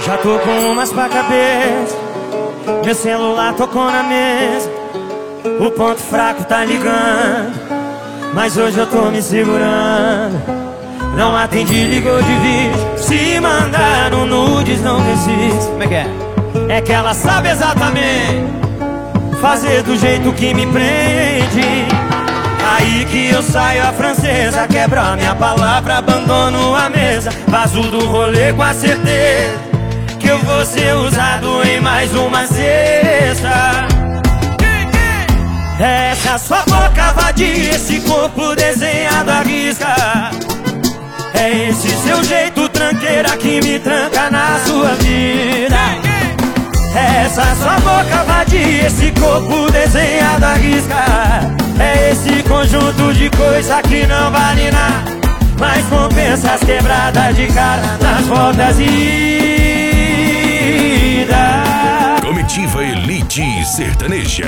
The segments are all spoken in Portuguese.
Já tô com umas pra cabeça, meu celular tocou na mesa. O ponto fraco tá ligando, mas hoje eu tô me segurando. Não atendi, ligou de vídeo. Se mandar no nudes não desiste. Como é que é? É que ela sabe exatamente fazer do jeito que me prende. Aí que eu saio a francesa, quebro a minha palavra, abandono a mesa. Vazo do rolê com a certeza que eu vou ser usado em mais uma cesta. Essa sua boca vadia, esse corpo desenhado à risca. É esse seu jeito tranqueira que me tranca na sua vida. Essa sua boca vadia, esse corpo desenhado à risca. É esse conjunto de coisa que não vale nada, mas compensa as quebradas de cara nas voltas e ida. Comitiva Elite Sertaneja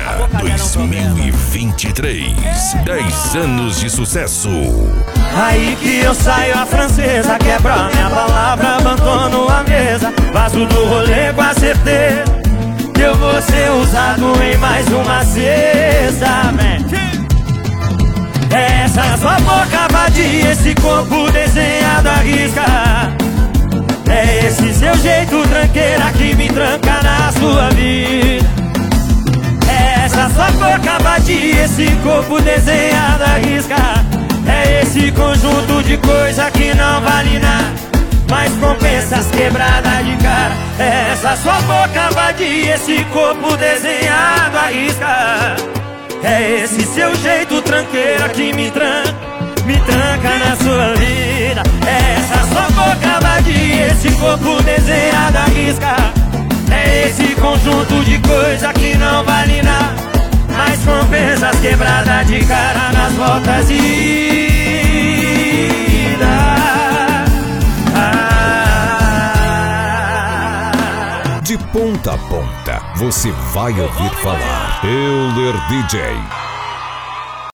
2023. 10 anos de sucesso. Aí que eu saio a francesa, quebro a minha palavra, abandono a mesa. Vazo do rolê com a certeza que eu vou ser usado em mais uma cesta, man. Essa sua boca vadia, esse corpo desenhado à risca. É esse seu jeito tranqueira que me tranca na sua vida. Essa sua boca vadia, esse corpo desenhado à risca. É esse conjunto de coisa que não vale nada, mas compensa as quebradas de cara. Essa sua boca vadia, esse corpo desenhado à risca. É esse seu jeito tranqueira que me tranca na sua vida. Essa sua boca vadia, esse corpo desenhado à risca. É esse conjunto de coisa que não vale nada, mas compensa as quebradas de cara nas voltas e ida. De ponta a ponta, você vai ouvir falar Euler DJ.